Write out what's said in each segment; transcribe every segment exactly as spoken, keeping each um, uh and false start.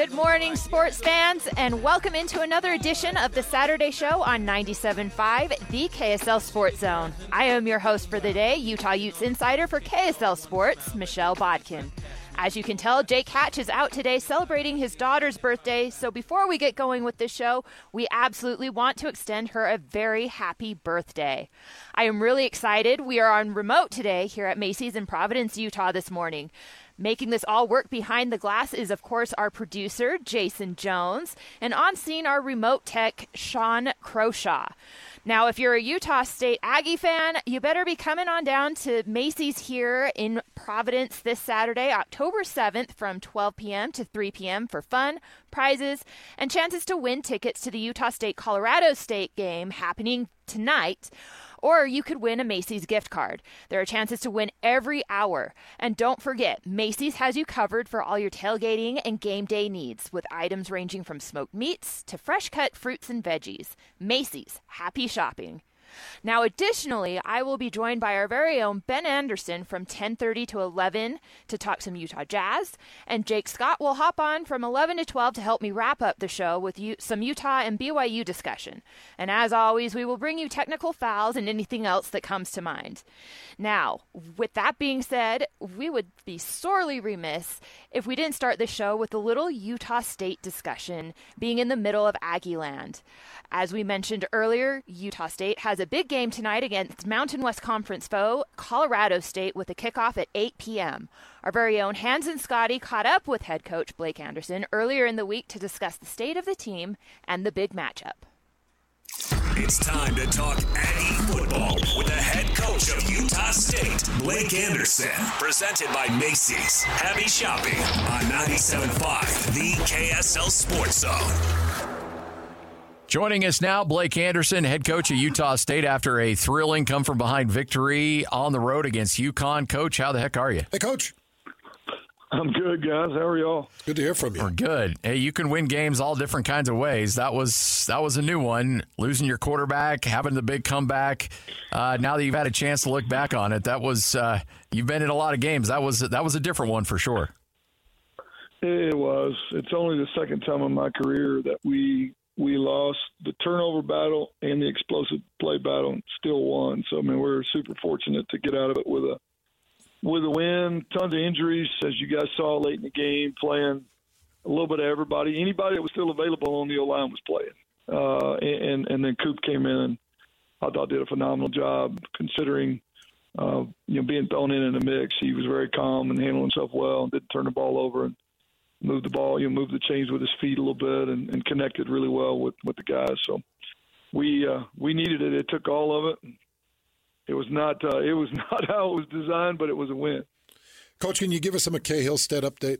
Good morning, sports fans, and welcome into another edition of the Saturday Show on ninety-seven point five, the K S L Sports Zone. I am your host for the day, Utah Utes insider for K S L Sports, Michelle Bodkin. As you can tell, Jake Hatch is out today celebrating his daughter's birthday, so before we get going with this show, we absolutely want to extend her a very happy birthday. I am really excited. We are on remote today here at Macy's in Providence, Utah this morning. Making this all work behind the glass is, of course, our producer, Jason Jones, and on scene, our remote tech, Sean Croshaw. Now, if you're a Utah State Aggie fan, you better be coming on down to Macy's here in Providence this Saturday, October seventh, from twelve p.m. to three p.m. for fun, prizes, and chances to win tickets to the Utah State-Colorado State game happening tonight. Or you could win a Macy's gift card. There are chances to win every hour. And don't forget, Macy's has you covered for all your tailgating and game day needs, with items ranging from smoked meats to fresh-cut fruits and veggies. Macy's, happy shopping. Now, additionally, I will be joined by our very own Ben Anderson from ten thirty to eleven to talk some Utah Jazz, and Jake Scott will hop on from eleven to twelve to help me wrap up the show with U- some Utah and B Y U discussion. And as always, we will bring you technical fouls and anything else that comes to mind. Now, with that being said, we would be sorely remiss if we didn't start the show with a little Utah State discussion, being in the middle of Aggie Land. As we mentioned earlier, Utah State has a big game tonight against Mountain West Conference foe, Colorado State, with a kickoff at eight p.m. Our very own Hans and Scotty caught up with head coach Blake Anderson earlier in the week to discuss the state of the team and the big matchup. It's time to talk Aggie football with the head coach of Utah State, Blake Anderson. Presented by Macy's. Happy shopping on ninety-seven point five, the K S L Sports Zone. Joining us now, Blake Anderson, head coach of Utah State, after a thrilling come-from-behind victory on the road against UConn. Coach, how the heck are you? Hey, Coach. I'm good, guys. How are y'all? Good to hear from you. We're good. Hey, you can win games all different kinds of ways. That was that was a new one. Losing your quarterback, having the big comeback. Uh, now that you've had a chance to look back on it, that was uh, you've been in a lot of games. That was that was a different one for sure. It was. It's only the second time in my career that we we lost the turnover battle and the explosive play battle, and still won. So I mean, we're super fortunate to get out of it with a. With a win, tons of injuries, as you guys saw late in the game, playing a little bit of everybody. Anybody that was still available on the O-line was playing. Uh, and, and then Coop came in and I thought did a phenomenal job considering, uh, you know, being thrown in in the mix. He was very calm and handled himself well and didn't turn the ball over and moved the ball, you know, moved the chains with his feet a little bit and, and connected really well with, with the guys. So we uh, we needed it. It took all of it. It was not. Uh, it was not how it was designed, but it was a win. Coach, can you give us a McKay Hillstead update?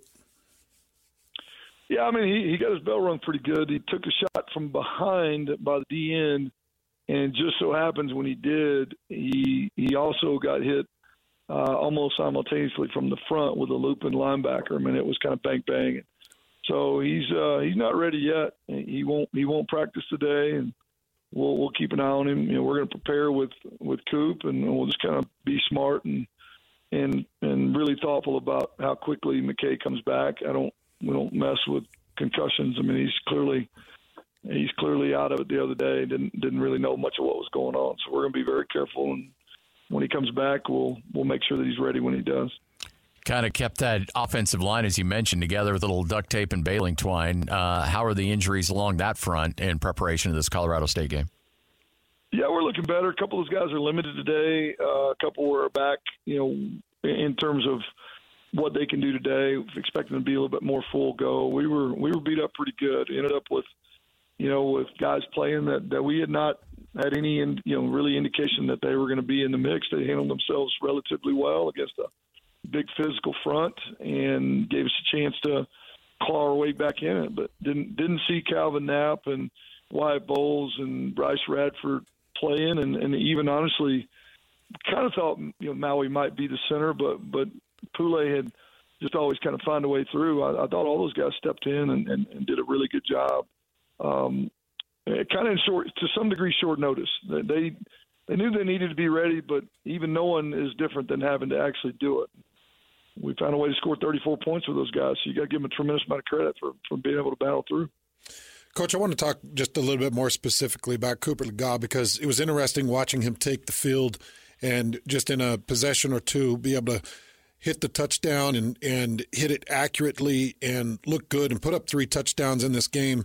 Yeah, I mean, he, he got his bell rung pretty good. He took a shot from behind by the D end, and just so happens when he did, he he also got hit uh, almost simultaneously from the front with a looping linebacker. I mean, it was kind of bang bang. So he's uh, he's not ready yet. He won't he won't practice today, and We'll we'll keep an eye on him. You know, we're going to prepare with, with Coop, and we'll just kind of be smart and and and really thoughtful about how quickly McKay comes back. I don't we don't mess with concussions. I mean, he's clearly he's clearly out of it the other day. Didn't didn't really know much of what was going on. So we're going to be very careful, and when he comes back, we'll we'll make sure that he's ready when he does. Kind of kept that offensive line, as you mentioned, together with a little duct tape and baling twine. Uh, how are the injuries along that front in preparation of this Colorado State game? Yeah, we're looking better. A couple of those guys are limited today. Uh, a couple were back, you know, in terms of what they can do today. Expecting to be a little bit more full go. We were we were beat up pretty good. Ended up with, you know, with guys playing that, that we had not had any, you know, really indication that they were going to be in the mix. They handled themselves relatively well against a big physical front and gave us a chance to claw our way back in it, but didn't didn't see Calvin Knapp and Wyatt Bowles and Bryce Radford playing, and, and even honestly kind of thought, you know, Maui might be the center, but but Poulet had just always kind of found a way through. I, I thought all those guys stepped in and, and, and did a really good job. Um, kind of in short, to some degree, short notice. They they knew they needed to be ready, but even knowing is different than having to actually do it. we found a way to score thirty-four points with those guys. So you got to give them a tremendous amount of credit for, for being able to battle through. Coach, I want to talk just a little bit more specifically about Cooper Legas, because it was interesting watching him take the field and just in a possession or two be able to hit the touchdown and, and hit it accurately and look good and put up three touchdowns in this game.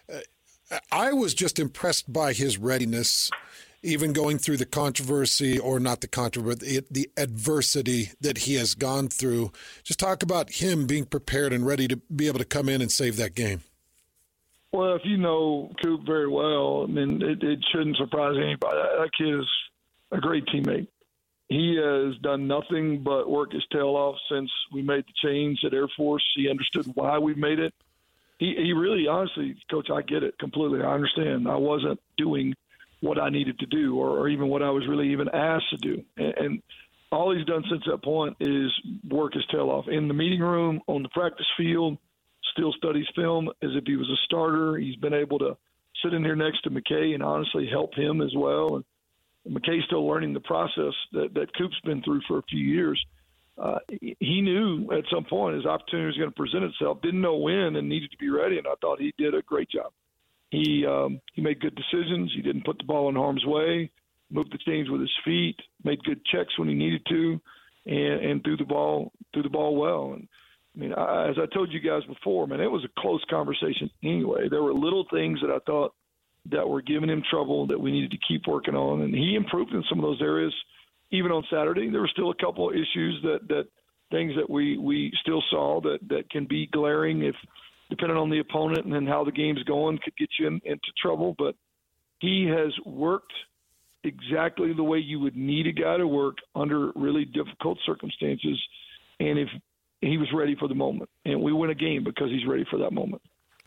Uh, I was just impressed by his readiness, even going through the controversy, or not the controversy, the, the adversity that he has gone through. Just talk about him being prepared and ready to be able to come in and save that game. Well, if you know Coop very well, I mean, it, it shouldn't surprise anybody. That, that kid is a great teammate. He has done nothing but work his tail off since we made the change at Air Force. He understood why we made it. He, he really, honestly, Coach, I get it completely. I understand. I wasn't doing what I needed to do, or, or even what I was really even asked to do. And, and all he's done since that point is work his tail off in the meeting room, on the practice field. Still studies film as if he was a starter. He's been able to sit in here next to McKay and honestly help him as well. And McKay's still learning the process that, that Coop's been through for a few years. Uh, he knew at some point his opportunity was going to present itself, didn't know when, and needed to be ready, and I thought he did a great job. He um, he made good decisions. He didn't put the ball in harm's way, moved the chains with his feet, made good checks when he needed to, and, and threw the ball threw the ball well. And I mean, I, as I told you guys before, man, it was a close conversation anyway. There were little things that I thought that were giving him trouble that we needed to keep working on, and he improved in some of those areas. Even on Saturday, there were still a couple of issues that, that things that we, we still saw that, that can be glaring if depending on the opponent and then how the game's going could get you in, into trouble. But he has worked exactly the way you would need a guy to work under really difficult circumstances, and if he was ready for the moment. And we win a game because he's ready for that moment.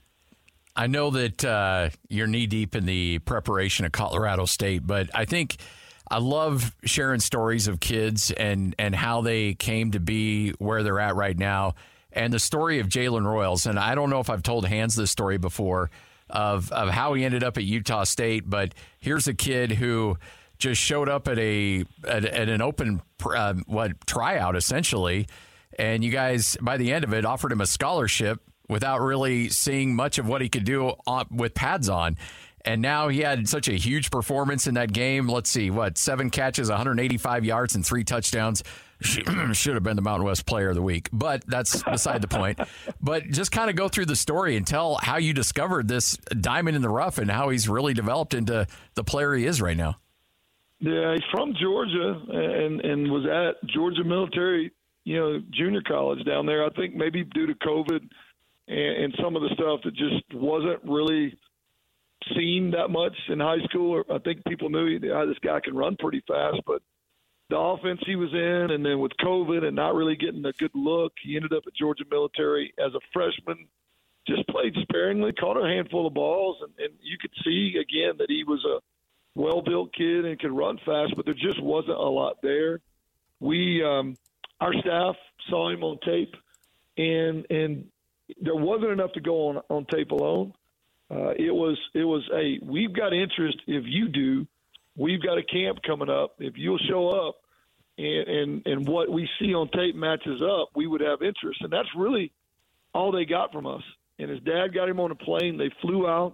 I know that uh, you're knee-deep in the preparation of Colorado State, but I think – I love sharing stories of kids and, and how they came to be where they're at right now. And the story of Jalen Royals, and I don't know if I've told Hans this story before of, of how he ended up at Utah State, but here's a kid who just showed up at a at, at an open uh, what tryout, essentially, and you guys, by the end of it, offered him a scholarship without really seeing much of what he could do on, with pads on. And now he had such a huge performance in that game. Let's see, what, seven catches, one hundred eighty-five yards, and three touchdowns. Should have been the Mountain West Player of the Week, but that's beside the point. But just kind of go through the story and tell how you discovered this diamond in the rough and how he's really developed into the player he is right now. Yeah, he's from Georgia and, and was at Georgia Military, you know, junior college down there. I think maybe due to COVID and, and some of the stuff that just wasn't really – seen that much in high school. I think people knew oh, this guy can run pretty fast, but the offense he was in, and then with COVID and not really getting a good look, he ended up at Georgia Military as a freshman, just played sparingly, caught a handful of balls, and, and you could see, again, that he was a well-built kid and could run fast, but there just wasn't a lot there. We, um, our staff saw him on tape, and and there wasn't enough to go on, on tape alone. Uh, it was, it was a, we've got interest if you do. We've got a camp coming up. If you'll show up and, and, and what we see on tape matches up, we would have interest. And that's really all they got from us. And his dad got him on a plane. They flew out.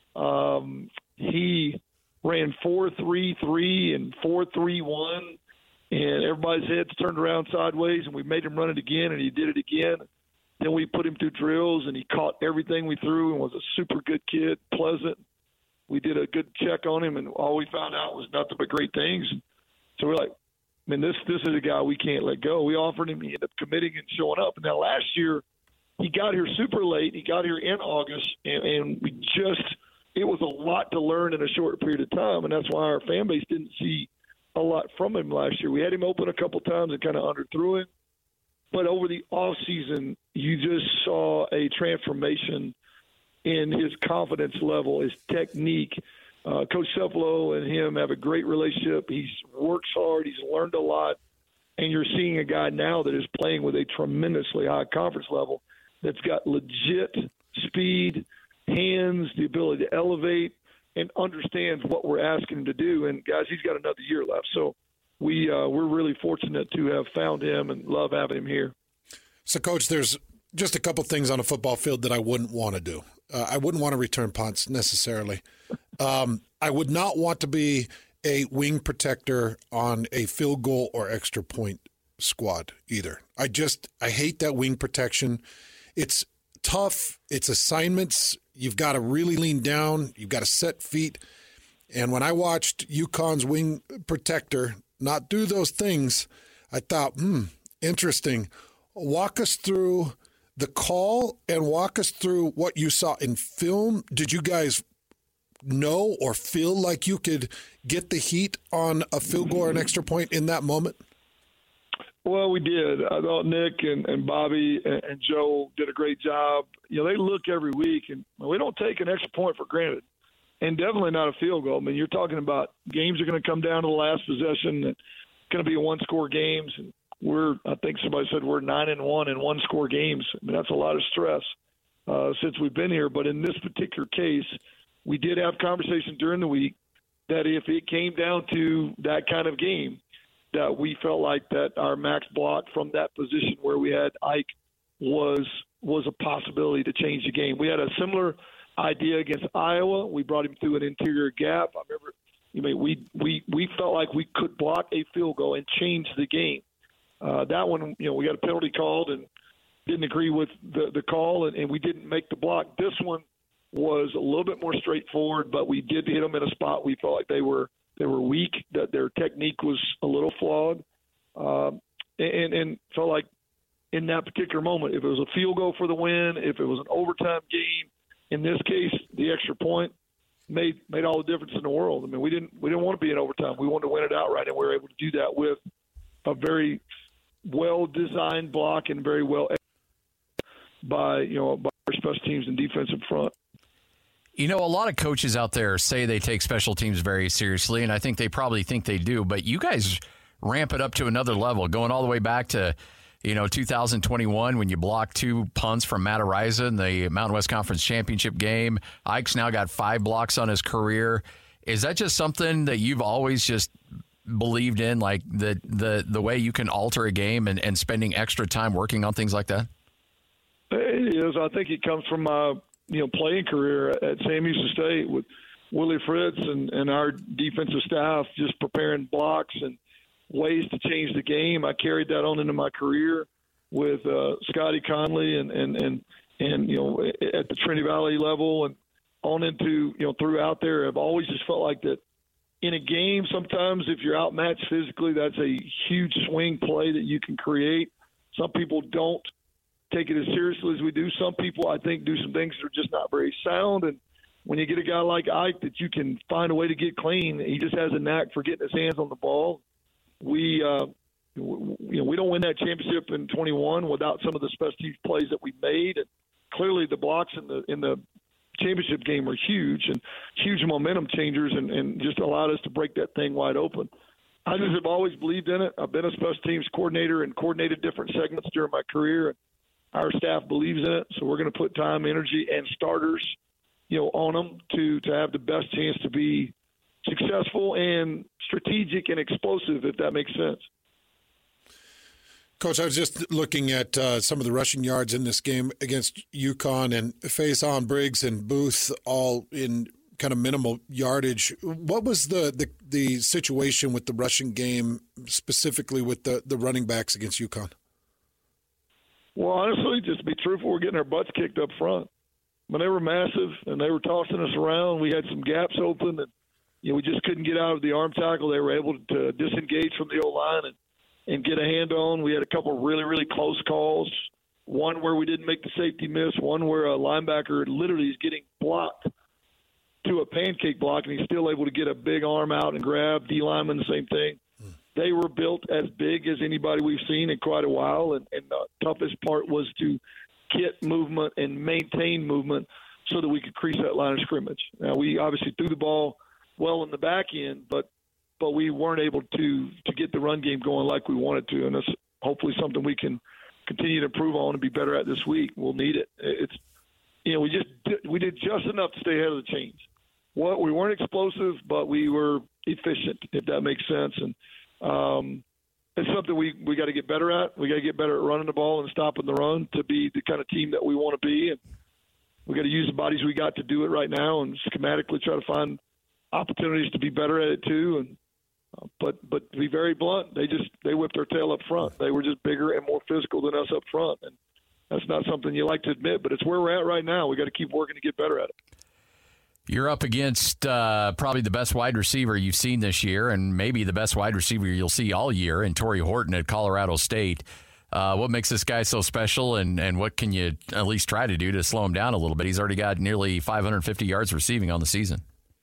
Um, he ran four three three and four three one, and everybody's heads turned around sideways, and we made him run it again, and he did it again. Then we put him through drills, and he caught everything we threw and was a super good kid, pleasant. We did a good check on him, and all we found out was nothing but great things. So we're like, I mean, this this is a guy we can't let go. We offered him. He ended up committing and showing up. And now last year, he got here super late. He got here in August, and, and we just – it was a lot to learn in a short period of time, and that's why our fan base didn't see a lot from him last year. We had him open a couple times and kind of underthrew him. But over the offseason, you just saw a transformation in his confidence level, his technique. Uh, Coach Cefalo and him have a great relationship. He works hard. He's learned a lot. And you're seeing a guy now that is playing with a tremendously high conference level that's got legit speed, hands, the ability to elevate, and understands what we're asking him to do. And, guys, he's got another year left. So we uh, we're really fortunate to have found him and love having him here. So, Coach, there's just a couple things on a football field that I wouldn't want to do. Uh, I wouldn't want to return punts necessarily. Um, I would not want to be a wing protector on a field goal or extra point squad either. I just I hate that wing protection. It's tough. It's assignments. You've got to really lean down. You've got to set feet. And when I watched UConn's wing protector not do those things, I thought, hmm, interesting. Walk us through the call and walk us through what you saw in film. Did you guys know or feel like you could get the heat on a field goal or an extra point in that moment? Well, we did. I thought Nick and, and Bobby and, and Joe did a great job. You know, they look every week, and we don't take an extra point for granted, and definitely not a field goal. I mean, you're talking about games are going to come down to the last possession. It's going to be a one-score games, and we're, I think somebody said we're nine and one in one-score games. I mean, that's a lot of stress uh, since we've been here. But in this particular case, we did have conversations during the week that if it came down to that kind of game, that we felt like that our max block from that position where we had Ike was was a possibility to change the game. We had a similar idea against Iowa. We brought him through an interior gap. I remember, you know, we we we felt like we could block a field goal and change the game. Uh, that one, you know, we got a penalty called and didn't agree with the the call, and, and we didn't make the block. This one was a little bit more straightforward, but we did hit them in a spot we felt like they were they were weak, that their technique was a little flawed, um, and, and felt like in that particular moment, if it was a field goal for the win, if it was an overtime game, in this case, the extra point made made all the difference in the world. I mean, we didn't we didn't want to be in overtime. We wanted to win it outright, and we were able to do that with a very well-designed block and very well by you know by our special teams and defensive front. You know, a lot of coaches out there say they take special teams very seriously, and I think they probably think they do, but you guys ramp it up to another level, going all the way back to, you know, two thousand twenty-one when you blocked two punts from Matt Araiza in the Mountain West Conference Championship game. Ike's now got five blocks on his career. Is that just something that you've always just believed in, like the the, the way you can alter a game and, and spending extra time working on things like that? It is. I think it comes from my you know, playing career at Sam Houston State with Willie Fritz and, and our defensive staff just preparing blocks and ways to change the game. I carried that on into my career with uh, Scotty Conley and, and, and, and, you know, at the Trinity Valley level and on into, you know, throughout there. I've always just felt like that in a game, sometimes if you're outmatched physically, that's a huge swing play that you can create. Some people don't take it as seriously as we do. Some people, I think, do some things that are just not very sound. And when you get a guy like Ike that you can find a way to get clean, he just has a knack for getting his hands on the ball. We, uh, you know, we don't win that championship in twenty-one without some of the special teams plays that we made. And clearly, the blocks in the in the championship game were huge and huge momentum changers, and, and just allowed us to break that thing wide open. I just have always believed in it. I've been a special teams coordinator and coordinated different segments during my career. Our staff believes in it, so we're going to put time, energy, and starters, you know, on them to to have the best chance to be successful and strategic and explosive, if that makes sense. Coach, I was just looking at uh, some of the rushing yards in this game against UConn, and Faison, Briggs, and Booth all in kind of minimal yardage. What was the, the, the situation with the rushing game, specifically with the, the running backs against UConn? Well, honestly, just to be truthful, we're getting our butts kicked up front. I mean, they were massive, and they were tossing us around. We had some gaps open, and you know, we just couldn't get out of the arm tackle. They were able to disengage from the O-line and, and get a hand on. We had a couple of really, really close calls, one where we didn't make the safety miss, one where a linebacker literally is getting blocked to a pancake block, and he's still able to get a big arm out and grab. D-lineman, the same thing. They were built as big as anybody we've seen in quite a while, and, and the toughest part was to get movement and maintain movement so that we could crease that line of scrimmage. Now, we obviously threw the ball well in the back end, but but we weren't able to to get the run game going like we wanted to, and that's hopefully something we can continue to improve on and be better at this week. We'll need it. It's you know we just did, we did just enough to stay ahead of the chains. Well, we weren't explosive, but we were efficient, if that makes sense. And Um, it's something we, we got to get better at. We got to get better at running the ball and stopping the run to be the kind of team that we want to be. And we got to use the bodies we got to do it right now and schematically try to find opportunities to be better at it too. And uh, but but to be very blunt, they just they whipped their tail up front. They were just bigger and more physical than us up front, and that's not something you like to admit, but it's where we're at right now. We got to keep working to get better at it. You're up against uh, probably the best wide receiver you've seen this year, and maybe the best wide receiver you'll see all year, in Torrey Horton at Colorado State. Uh, what makes this guy so special, and, and what can you at least try to do to slow him down a little bit? He's already got nearly five hundred fifty yards receiving on the season.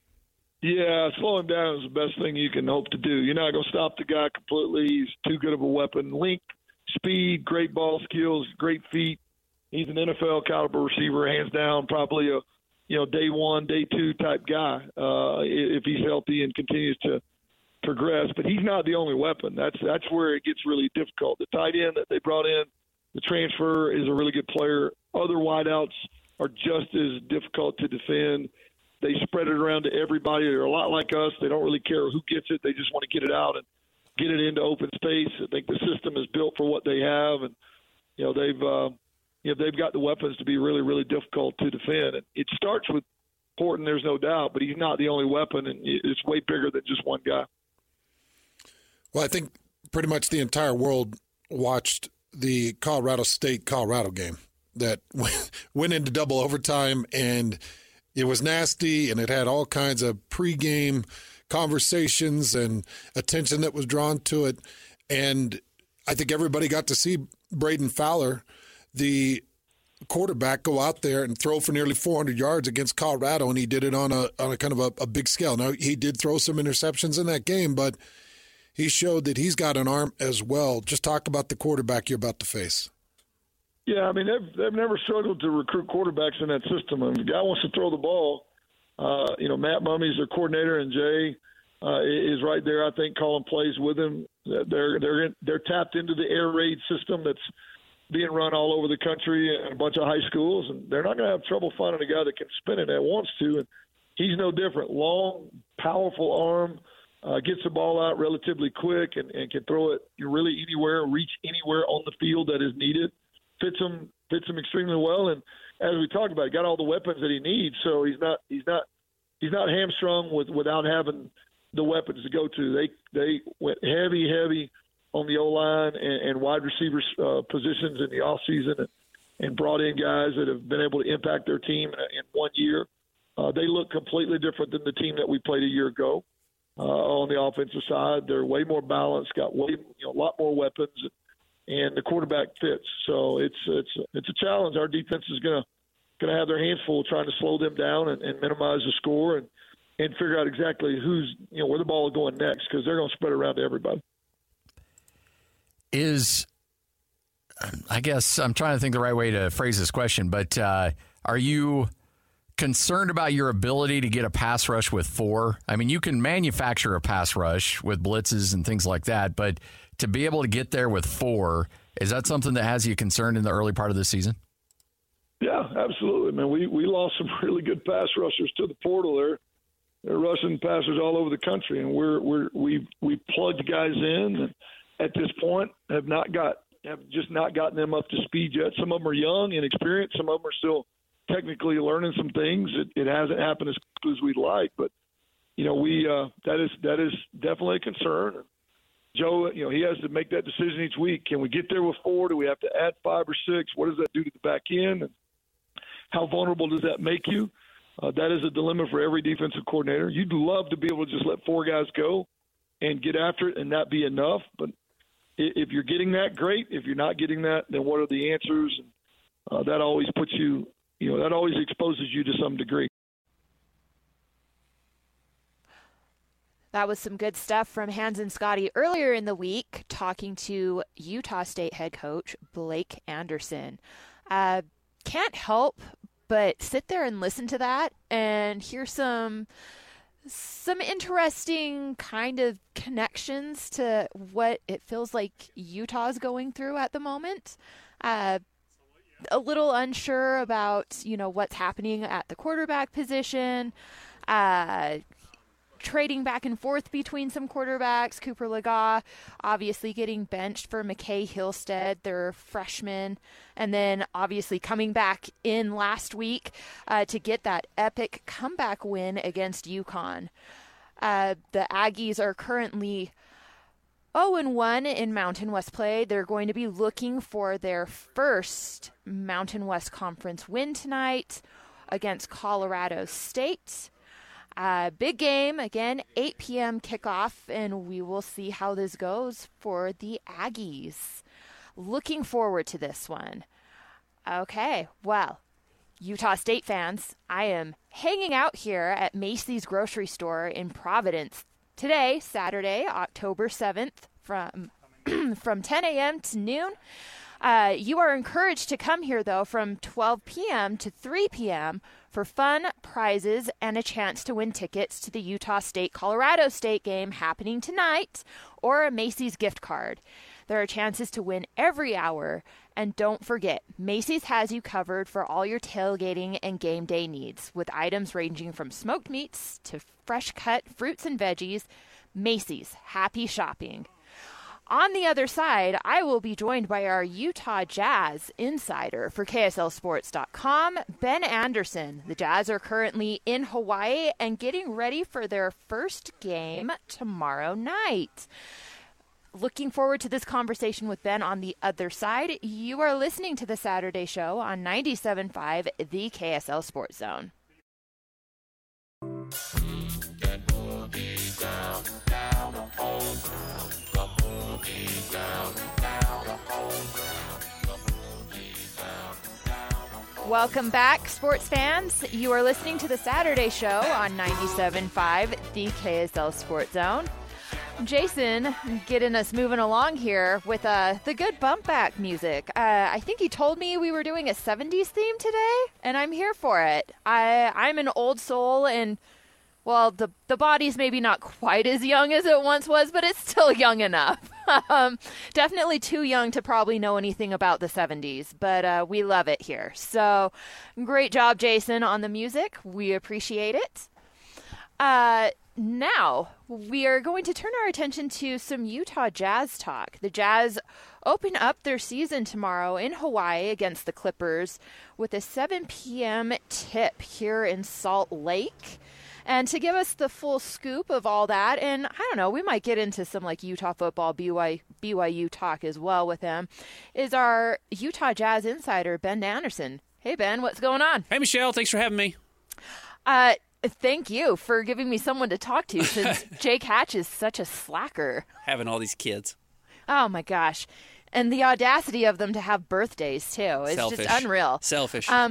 Yeah, slow him down is the best thing you can hope to do. You're not going to stop the guy completely. He's too good of a weapon. Length, speed, great ball skills, great feet. He's an N F L caliber receiver, hands down, probably a you know day one, day two type guy uh, if he's healthy and continues to progress. But he's not the only weapon. That's that's where it gets really difficult. The tight end that they brought in, the transfer, is a really good player. Other wideouts are just as difficult to defend. They spread it around to everybody. They're a lot like us. They don't really care who gets it. They just want to get it out and get it into open space. I think the system is built for what they have, and you know they've uh, you know they've got the weapons to be really, really difficult to defend. And it starts with Horton, there's no doubt, but he's not the only weapon, and it's way bigger than just one guy. Well, I think pretty much the entire world watched the Colorado State-Colorado game that went into double overtime, and it was nasty, and it had all kinds of pregame conversations and attention that was drawn to it. And I think everybody got to see Braden Fowler, the quarterback, go out there and throw for nearly four hundred yards against Colorado, and he did it on a on a kind of a, a big scale. Now, he did throw some interceptions in that game, but he showed that he's got an arm as well. Just talk about the quarterback you're about to face. Yeah, I mean, they've, they've never struggled to recruit quarterbacks in that system. I mean, if the guy wants to throw the ball, uh, you know, Matt Mummy's their coordinator, and Jay uh, is right there, I think, calling plays with him. They're they're they're tapped into the air raid system that's being run all over the country and a bunch of high schools, and they're not going to have trouble finding a guy that can spin it that wants to. And he's no different. Long, powerful arm, uh, gets the ball out relatively quick, and, and can throw it really anywhere, reach anywhere on the field that is needed. Fits him fits him extremely well, and as we talked about, he got all the weapons that he needs. So he's not he's not he's not hamstrung with without having the weapons to go to. They they went heavy heavy on the O line and, and wide receiver uh, positions in the off season, and, and brought in guys that have been able to impact their team in, in one year. Uh, they look completely different than the team that we played a year ago uh, on the offensive side. They're way more balanced, got way you know a lot more weapons. And, and the quarterback fits. So it's it's it's a challenge. Our defense is gonna gonna have their hands full trying to slow them down and, and minimize the score and, and figure out exactly who's you know where the ball is going next, because they're gonna spread it around to everybody. Is I guess I'm trying to think the right way to phrase this question, but uh, are you concerned about your ability to get a pass rush with four? I mean, you can manufacture a pass rush with blitzes and things like that, but to be able to get there with four, is that something that has you concerned in the early part of the season? Yeah, absolutely, man. We we lost some really good pass rushers to the portal there. They're rushing passers all over the country, and we're we're we we plugged guys in, and at this point have not got have just not gotten them up to speed yet. Some of them are young and experienced. Some of them are still technically learning some things. It, it hasn't happened as quickly as we'd like, but you know we uh, that is that is definitely a concern. Joe, you know, he has to make that decision each week. Can we get there with four? Do we have to add five or six? What does that do to the back end? And how vulnerable does that make you? Uh, that is a dilemma for every defensive coordinator. You'd love to be able to just let four guys go and get after it and not be enough. But if you're getting that, great. If you're not getting that, then what are the answers? And uh, that always puts you, you know, that always exposes you to some degree. That was some good stuff from Hans and Scotty earlier in the week, talking to Utah State head coach Blake Anderson. Uh, can't help but sit there and listen to that and hear some some interesting kind of connections to what it feels like Utah's going through at the moment. Uh, a little unsure about, you know, what's happening at the quarterback position. Uh trading back and forth between some quarterbacks. Cooper Legas obviously getting benched for McKay Hillstead, their freshman, and then obviously coming back in last week uh, to get that epic comeback win against UConn. Uh, the Aggies are currently oh and one in Mountain West play. They're going to be looking for their first Mountain West Conference win tonight against Colorado State. Uh, big game, again, eight p.m. kickoff, and we will see how this goes for the Aggies. Looking forward to this one. Okay, well, Utah State fans, I am hanging out here at Macy's grocery store in Providence today, Saturday, October seventh, from from ten a.m. to noon. Uh, you are encouraged to come here, though, from twelve p.m. to three p.m. for fun, prizes, and a chance to win tickets to the Utah State-Colorado State game happening tonight, or a Macy's gift card. There are chances to win every hour. And don't forget, Macy's has you covered for all your tailgating and game day needs, with items ranging from smoked meats to fresh-cut fruits and veggies. Macy's, happy shopping. On the other side, I will be joined by our Utah Jazz insider for K S L Sports dot com, Ben Anderson. The Jazz are currently in Hawaii and getting ready for their first game tomorrow night. Looking forward to this conversation with Ben on the other side. You are listening to the Saturday Show on ninety-seven point five, the K S L Sports Zone. Welcome back, sports fans. You are listening to the Saturday Show on ninety-seven point five, the K S L Sports Zone. Jason getting us moving along here with uh, the good bump back music. Uh, I think he told me we were doing a seventies theme today, and I'm here for it. I, I'm an old soul, and, well, the, the body's maybe not quite as young as it once was, but it's still young enough. um, definitely too young to probably know anything about the seventies, but uh, we love it here. So great job, Jason, on the music. We appreciate it. Uh, now, we are going to turn our attention to some Utah Jazz talk. The Jazz open up their season tomorrow in Hawaii against the Clippers with a seven p.m. tip here in Salt Lake. And to give us the full scoop of all that, and I don't know, we might get into some like Utah football, B Y U talk as well with him, is our Utah Jazz insider, Ben Anderson. Hey, Ben, what's going on? Hey, Michelle, thanks for having me. Uh, thank you for giving me someone to talk to, since Jake Hatch is such a slacker. Having all these kids. Oh, my gosh. And the audacity of them to have birthdays, too. It's Selfish. just unreal. Selfish. Um,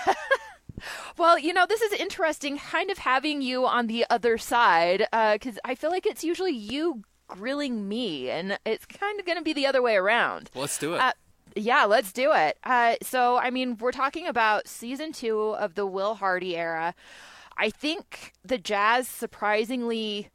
well, you know, this is interesting, kind of having you on the other side, because uh, I feel like it's usually you grilling me, and it's kind of going to be the other way around. Well, let's do it. Uh, yeah, let's do it. Uh, so, I mean, we're talking about season two of the Will Hardy era. I think the Jazz surprisingly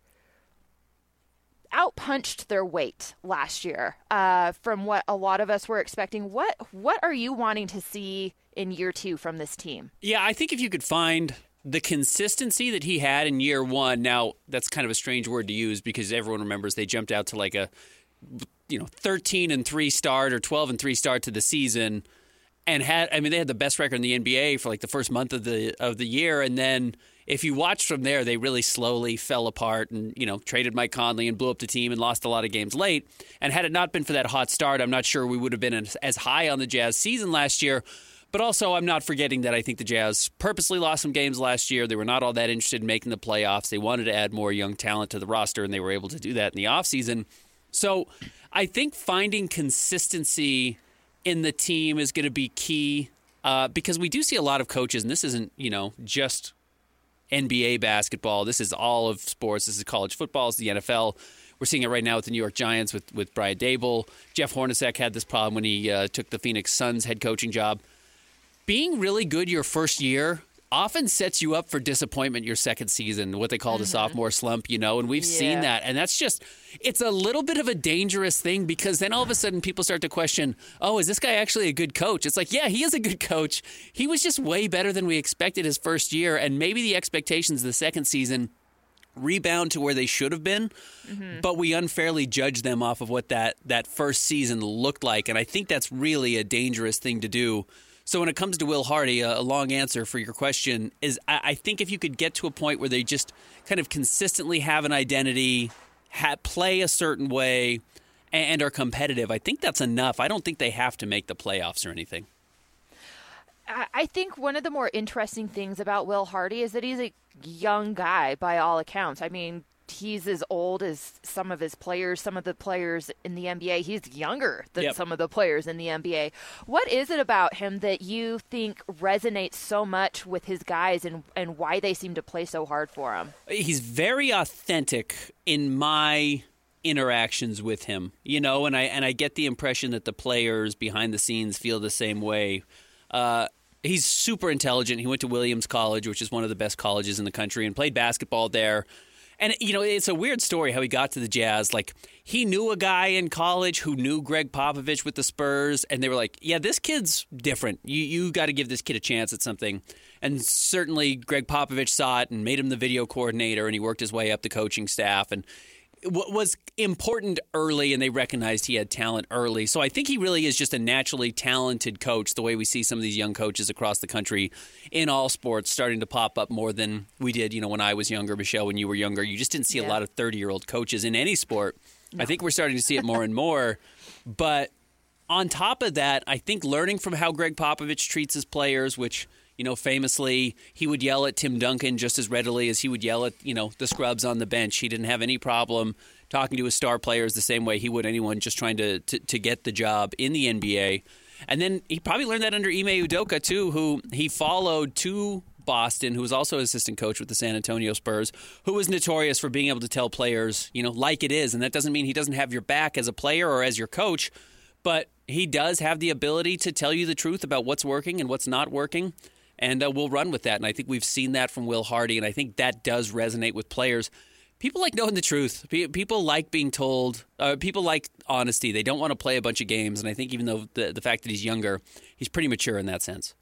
outpunched their weight last year uh, from what a lot of us were expecting. What what are you wanting to see in year two from this team? Yeah, I think if you could find the consistency that he had in year one, now that's kind of a strange word to use because everyone remembers they jumped out to like a you know thirteen and three start or twelve and three start to the season and had I mean they had the best record in the N B A for like the first month of the of the year, and then if you watched from there, they really slowly fell apart and, you know, traded Mike Conley and blew up the team and lost a lot of games late. And had it not been for that hot start, I'm not sure we would have been as high on the Jazz season last year. But also, I'm not forgetting that I think the Jazz purposely lost some games last year. They were not all that interested in making the playoffs. They wanted to add more young talent to the roster, and they were able to do that in the offseason. So I think finding consistency in the team is going to be key uh, because we do see a lot of coaches, and this isn't, you know, just N B A basketball. This is all of sports. This is college football. It's the N F L. We're seeing it right now with the New York Giants with, with Brian Dable. Jeff Hornacek had this problem when he uh, took the Phoenix Suns head coaching job. Being really good your first year often sets you up for disappointment your second season, what they call the mm-hmm. sophomore slump, you know, and we've yeah. seen that. And that's just, it's a little bit of a dangerous thing because then all of a sudden people start to question, oh, is this guy actually a good coach? It's like, yeah, he is a good coach. He was just way better than we expected his first year. And maybe the expectations of the second season rebound to where they should have been, mm-hmm. but we unfairly judge them off of what that, that first season looked like. And I think that's really a dangerous thing to do. So when it comes to Will Hardy, a, a long answer for your question is I, I think if you could get to a point where they just kind of consistently have an identity, ha- play a certain way, and, and are competitive, I think that's enough. I don't think they have to make the playoffs or anything. I think one of the more interesting things about Will Hardy is that he's a young guy by all accounts. I mean, he's as old as some of his players, some of the players in the N B A. He's younger than yep. some of the players in the N B A. What is it about him that you think resonates so much with his guys and, and why they seem to play so hard for him? He's very authentic in my interactions with him, you know, and I and I get the impression that the players behind the scenes feel the same way. Uh, he's super intelligent. He went to Williams College, which is one of the best colleges in the country, and played basketball there. And, you know, it's a weird story how he got to the Jazz. Like, he knew a guy in college who knew Greg Popovich with the Spurs, and they were like, yeah, this kid's different. You you got to give this kid a chance at something. And certainly Greg Popovich saw it and made him the video coordinator, and he worked his way up the coaching staff. And what was important early, and they recognized he had talent early. So I think he really is just a naturally talented coach, the way we see some of these young coaches across the country in all sports starting to pop up more than we did, you know, when I was younger, Michelle, when you were younger. You just didn't see yeah. a lot of thirty-year-old coaches in any sport. No. I think we're starting to see it more and more. But on top of that, I think learning from how Greg Popovich treats his players, which – you know, famously, he would yell at Tim Duncan just as readily as he would yell at, you know, the scrubs on the bench. He didn't have any problem talking to his star players the same way he would anyone just trying to, to, to get the job in the N B A. And then he probably learned that under Ime Udoka, too, who he followed to Boston, who was also assistant coach with the San Antonio Spurs, who was notorious for being able to tell players, you know, like it is. And that doesn't mean he doesn't have your back as a player or as your coach, but he does have the ability to tell you the truth about what's working and what's not working. And uh, we'll run with that. And I think we've seen that from Will Hardy, and I think that does resonate with players. People like knowing the truth. People like being told. Uh, people like honesty. They don't want to play a bunch of games. And I think even though the, the fact that he's younger, he's pretty mature in that sense.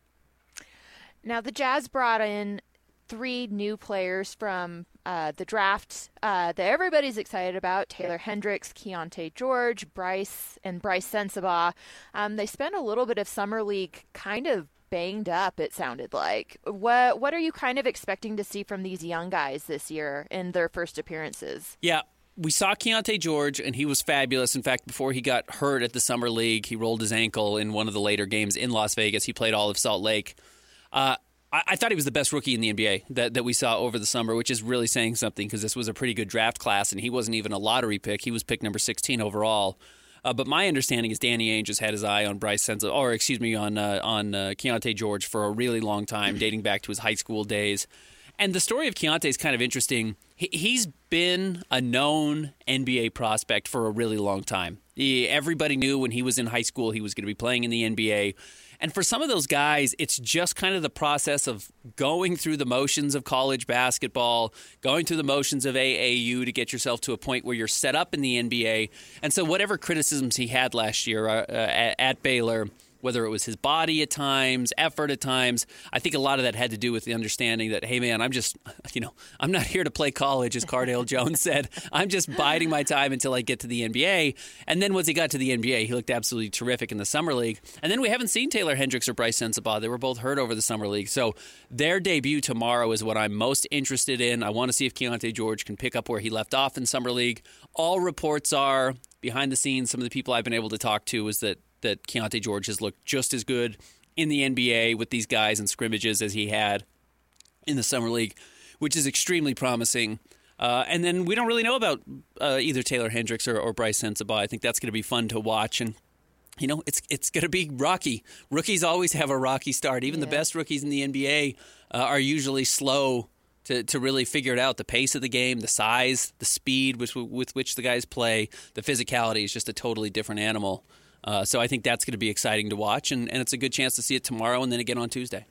Now, the Jazz brought in three new players from uh, the draft uh, that everybody's excited about: Taylor Hendricks, Keontae George, Bryce, and Bryce Sensabaugh. Um, they spent a little bit of summer league kind of banged up, it sounded like. What what are you kind of expecting to see from these young guys this year in their first appearances? Yeah, we saw Keontae George, and he was fabulous. In fact, before he got hurt at the Summer League, he rolled his ankle in one of the later games in Las Vegas. He played all of Salt Lake. Uh, I, I thought he was the best rookie in the N B A that, that we saw over the summer, which is really saying something because this was a pretty good draft class, and he wasn't even a lottery pick. He was picked number sixteen overall. Uh, but my understanding is Danny Ainge has had his eye on Bryce Sensabaugh, or excuse me, on uh, on uh, Keontae George for a really long time, dating back to his high school days. And the story of Keontae is kind of interesting. He, he's been a known N B A prospect for a really long time. He, everybody knew when he was in high school he was going to be playing in the N B A. And for some of those guys, it's just kind of the process of going through the motions of college basketball, going through the motions of A A U to get yourself to a point where you're set up in the N B A. And so whatever criticisms he had last year uh, at, at Baylor, whether it was his body at times, effort at times, I think a lot of that had to do with the understanding that, hey, man, I'm just, you know, I'm not here to play college, as Cardale Jones said. I'm just biding my time until I get to the N B A. And then once he got to the N B A, he looked absolutely terrific in the Summer League. And then we haven't seen Taylor Hendricks or Bryce Sensabaugh. They were both hurt over the Summer League. So their debut tomorrow is what I'm most interested in. I want to see if Keontae George can pick up where he left off in Summer League. All reports are, behind the scenes, some of the people I've been able to talk to is that that Keontae George has looked just as good in the N B A with these guys in scrimmages as he had in the Summer League, which is extremely promising. Uh, and then we don't really know about uh, either Taylor Hendricks or, or Bryce Sensabaugh. I think that's going to be fun to watch. And, you know, it's it's going to be rocky. Rookies always have a rocky start. Even yeah. the best rookies in the N B A uh, are usually slow to, to really figure it out. The pace of the game, the size, the speed with, with which the guys play, the physicality is just a totally different animal. Uh, so I think that's going to be exciting to watch, and, and it's a good chance to see it tomorrow and then again on Tuesday.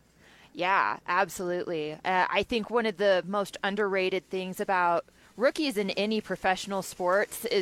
Yeah, absolutely. Uh, I think one of the most underrated things about rookies in any professional sports is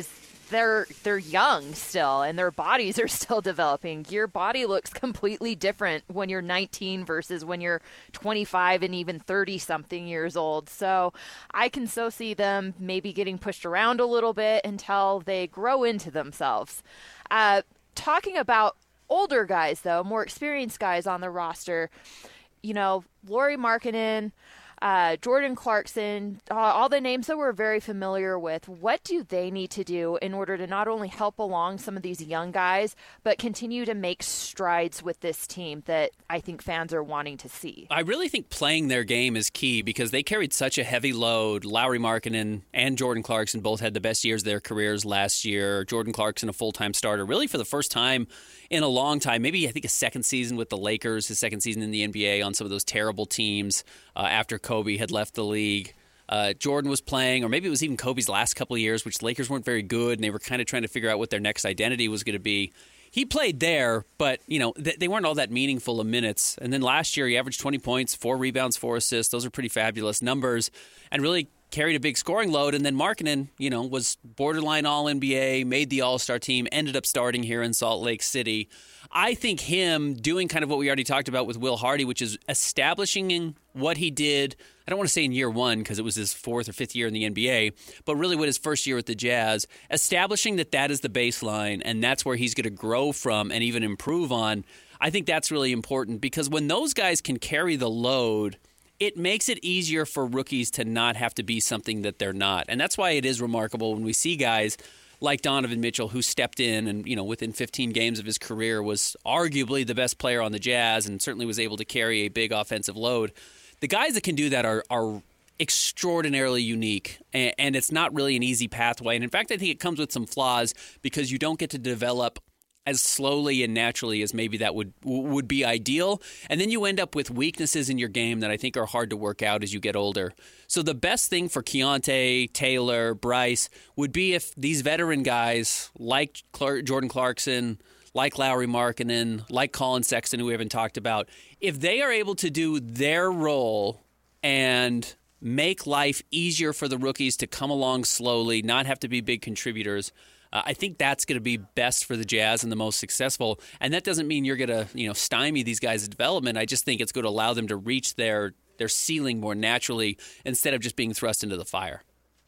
they're they're young still, and their bodies are still developing. Your body looks completely different when you're nineteen versus when you're twenty-five and even thirty-something years old. So I can so see them maybe getting pushed around a little bit until they grow into themselves. Uh, talking about older guys, though, more experienced guys on the roster, you know, Lauri Markkanen, uh, Jordan Clarkson, uh, all the names that we're very familiar with. What do they need to do in order to not only help along some of these young guys, but continue to make strides with this team that I think fans are wanting to see? I really think playing their game is key because they carried such a heavy load. Lauri Markkanen and Jordan Clarkson both had the best years of their careers last year. Jordan Clarkson, a full-time starter, really for the first time in a long time, maybe I think a second season with the Lakers, his second season in the N B A on some of those terrible teams uh, after Kobe had left the league. Uh, Jordan was playing, or maybe it was even Kobe's last couple of years, which the Lakers weren't very good, and they were kind of trying to figure out what their next identity was going to be. He played there, but you know th- they weren't all that meaningful of minutes. And then last year, he averaged twenty points, four rebounds, four assists. Those are pretty fabulous numbers, and really carried a big scoring load. And then Markkanen, you know, was borderline All N B A, made the All-Star team, ended up starting here in Salt Lake City. I think him doing kind of what we already talked about with Will Hardy, which is establishing what he did, I don't want to say in year one because it was his fourth or fifth year in the N B A, but really what his first year at the Jazz, establishing that that is the baseline and that's where he's going to grow from and even improve on. I think that's really important because when those guys can carry the load, it makes it easier for rookies to not have to be something that they're not. And that's why it is remarkable when we see guys like Donovan Mitchell, who stepped in and, you know, within fifteen games of his career was arguably the best player on the Jazz and certainly was able to carry a big offensive load. The guys that can do that are are extraordinarily unique, and, and it's not really an easy pathway. And in fact, I think it comes with some flaws because you don't get to develop as slowly and naturally as maybe that would would be ideal. And then you end up with weaknesses in your game that I think are hard to work out as you get older. So the best thing for Keontae, Taylor, Bryce would be if these veteran guys like Clark, Jordan Clarkson, like Lauri Markkanen, like Colin Sexton, who we haven't talked about, if they are able to do their role and make life easier for the rookies to come along slowly, not have to be big contributors, Uh, I think that's going to be best for the Jazz and the most successful. And that doesn't mean you're going to, you know, stymie these guys' development. I just think it's going to allow them to reach their their ceiling more naturally instead of just being thrust into the fire.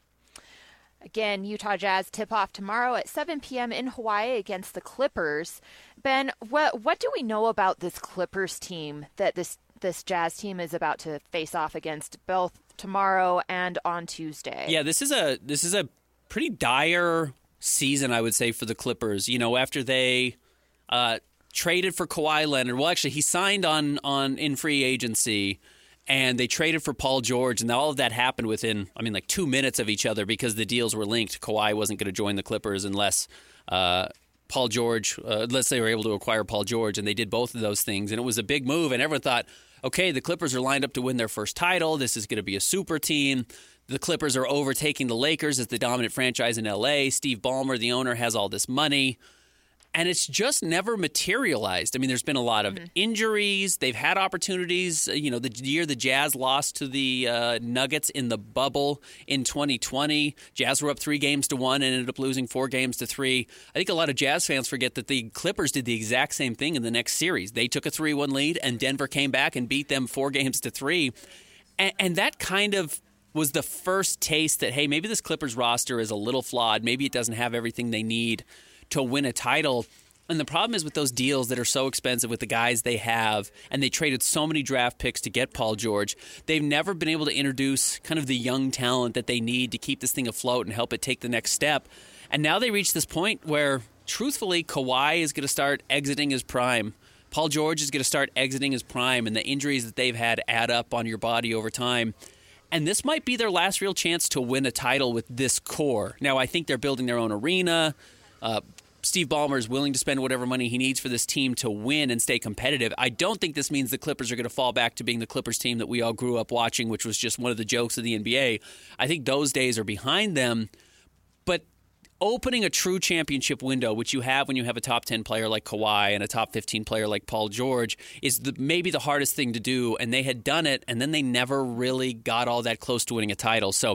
Again, Utah Jazz tip-off tomorrow at seven p.m. in Hawaii against the Clippers. Ben, what what do we know about this Clippers team that this this Jazz team is about to face off against both tomorrow and on Tuesday? Yeah, this is a this is a pretty dire season, I would say, for the Clippers. You know, after they uh, traded for Kawhi Leonard. Well, actually, he signed on, on in free agency, and they traded for Paul George, and all of that happened within, I mean, like two minutes of each other because the deals were linked. Kawhi wasn't going to join the Clippers unless uh, Paul George, uh, unless they were able to acquire Paul George, and they did both of those things, and it was a big move, and everyone thought, okay, the Clippers are lined up to win their first title. This is going to be a super team. The Clippers are overtaking the Lakers as the dominant franchise in L A. Steve Ballmer, the owner, has all this money. And it's just never materialized. I mean, there's been a lot of mm-hmm. injuries. They've had opportunities. You know, the year the Jazz lost to the uh, Nuggets in the bubble in twenty twenty, Jazz were up three games to one and ended up losing four games to three. I think a lot of Jazz fans forget that the Clippers did the exact same thing in the next series. They took a three one lead, and Denver came back and beat them four games to three. And, and that kind of was the first taste that, hey, maybe this Clippers roster is a little flawed. Maybe it doesn't have everything they need to win a title. And the problem is with those deals that are so expensive with the guys they have, and they traded so many draft picks to get Paul George, they've never been able to introduce kind of the young talent that they need to keep this thing afloat and help it take the next step. And now they reach this point where, truthfully, Kawhi is going to start exiting his prime. Paul George is going to start exiting his prime, and the injuries that they've had add up on your body over time. And this might be their last real chance to win a title with this core. Now, I think they're building their own arena. Uh, Steve Ballmer is willing to spend whatever money he needs for this team to win and stay competitive. I don't think this means the Clippers are going to fall back to being the Clippers team that we all grew up watching, which was just one of the jokes of the N B A. I think those days are behind them. But opening a true championship window, which you have when you have a top ten player like Kawhi and a top fifteen player like Paul George, is the, maybe the hardest thing to do. And they had done it, and then they never really got all that close to winning a title. So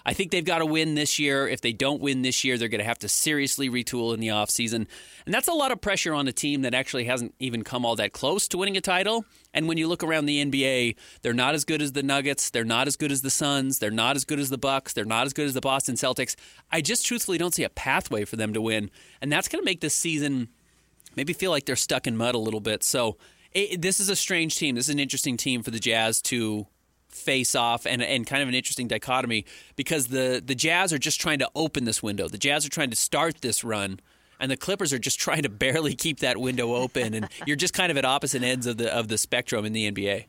I think they've got to win this year. If they don't win this year, they're going to have to seriously retool in the offseason. And that's a lot of pressure on a team that actually hasn't even come all that close to winning a title. And when you look around the N B A, they're not as good as the Nuggets. They're not as good as the Suns. They're not as good as the Bucks. They're not as good as the Boston Celtics. I just truthfully don't see a pathway for them to win. And that's going to make this season maybe feel like they're stuck in mud a little bit. So it, this is a strange team. This is an interesting team for the Jazz to face off, and and kind of an interesting dichotomy, because the, the Jazz are just trying to open this window. The Jazz are trying to start this run, and the Clippers are just trying to barely keep that window open. And you're just kind of at opposite ends of the of the spectrum in the N B A.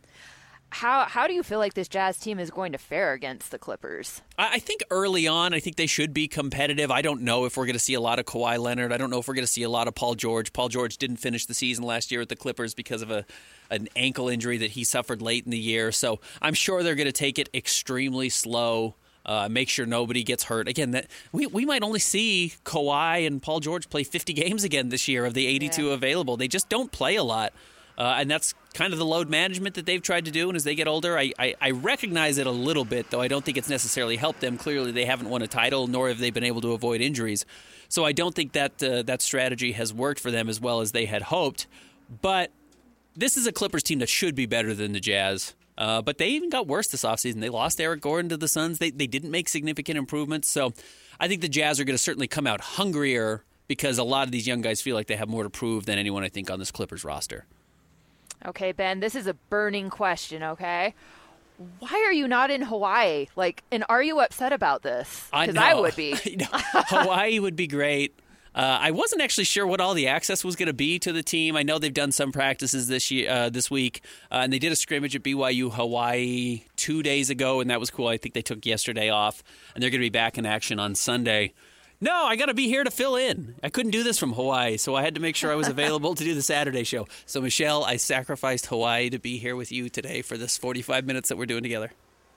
How how do you feel like this Jazz team is going to fare against the Clippers? I think early on, I think they should be competitive. I don't know if we're going to see a lot of Kawhi Leonard. I don't know if we're going to see a lot of Paul George. Paul George didn't finish the season last year with the Clippers because of a an ankle injury that he suffered late in the year. So I'm sure they're going to take it extremely slow, uh, make sure nobody gets hurt. Again, that we, we might only see Kawhi and Paul George play fifty games again this year of the eighty-two yeah. available. They just don't play a lot. Uh, and that's kind of the load management that they've tried to do. And as they get older, I, I, I recognize it a little bit, though I don't think it's necessarily helped them. Clearly, they haven't won a title, nor have they been able to avoid injuries. So I don't think that uh, that strategy has worked for them as well as they had hoped. But this is a Clippers team that should be better than the Jazz. Uh, but they even got worse this offseason. They lost Eric Gordon to the Suns. They, they didn't make significant improvements. So I think the Jazz are going to certainly come out hungrier, because a lot of these young guys feel like they have more to prove than anyone, I think, on this Clippers roster. Okay, Ben, this is a burning question, okay? Why are you not in Hawaii? Like, and are you upset about this? Because I, I would be. No, Hawaii would be great. Uh, I wasn't actually sure what all the access was going to be to the team. I know they've done some practices this year, uh, this week, uh, and they did a scrimmage at B Y U Hawaii two days ago, and that was cool. I think they took yesterday off, and they're going to be back in action on Sunday. No, I got to be here to fill in. I couldn't do this from Hawaii, so I had to make sure I was available to do the Saturday show. So, Michelle, I sacrificed Hawaii to be here with you today for this forty-five minutes that we're doing together.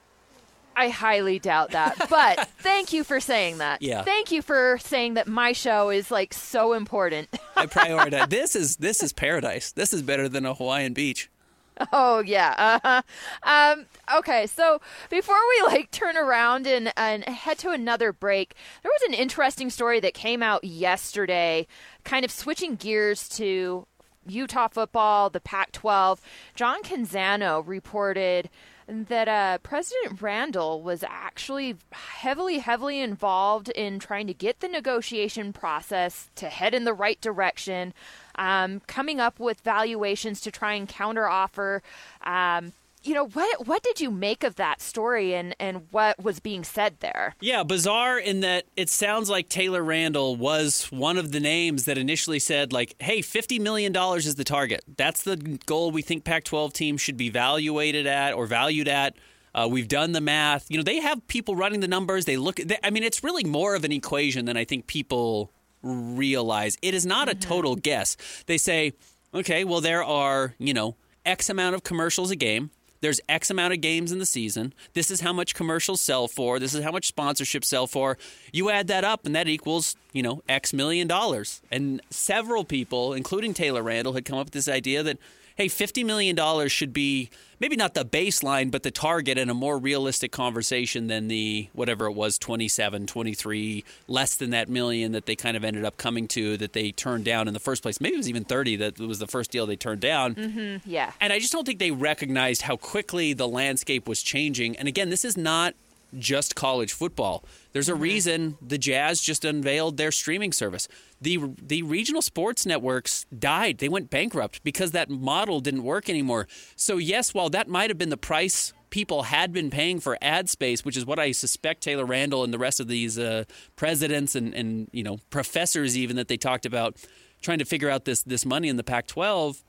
I highly doubt that, but thank you for saying that. Yeah. Thank you for saying that my show is, like, so important. I prioritize. This is this is paradise. This is better than a Hawaiian beach. Oh, yeah. Uh-huh. Um, okay, so before we, like, turn around and, and head to another break, there was an interesting story that came out yesterday, kind of switching gears to Utah football, the Pac twelve. John Canzano reported that uh, President Randall was actually heavily, heavily involved in trying to get the negotiation process to head in the right direction, um, coming up with valuations to try and counteroffer. Um, you know, what what did you make of that story, and, and what was being said there? Yeah, bizarre in that it sounds like Taylor Randall was one of the names that initially said, like, hey, fifty million dollars is the target. That's the goal we think Pac twelve teams should be evaluated at or valued at. Uh, we've done the math. You know, they have people running the numbers. They look at, they, I mean, it's really more of an equation than I think people realize. It is not mm-hmm. a total guess. They say, okay, well, there are, you know, X amount of commercials a game. There's X amount of games in the season. This is how much commercials sell for. This is how much sponsorships sell for. You add that up, and that equals, you know, X million dollars. And several people, including Taylor Randall, had come up with this idea that, hey, fifty million dollars should be maybe not the baseline, but the target and a more realistic conversation than the, whatever it was, twenty-seven, twenty-three, less than that million that they kind of ended up coming to that they turned down in the first place. Maybe it was even thirty that was the first deal they turned down. Mm-hmm, yeah. And I just don't think they recognized how quickly the landscape was changing. And again, this is not just college football. There's a mm-hmm. reason the Jazz just unveiled their streaming service. The the regional sports networks died. They went bankrupt because that model didn't work anymore. So yes, while that might have been the price people had been paying for ad space, which is what I suspect Taylor Randall and the rest of these uh, presidents and, and you know professors even that they talked about trying to figure out this this money in the Pac twelve,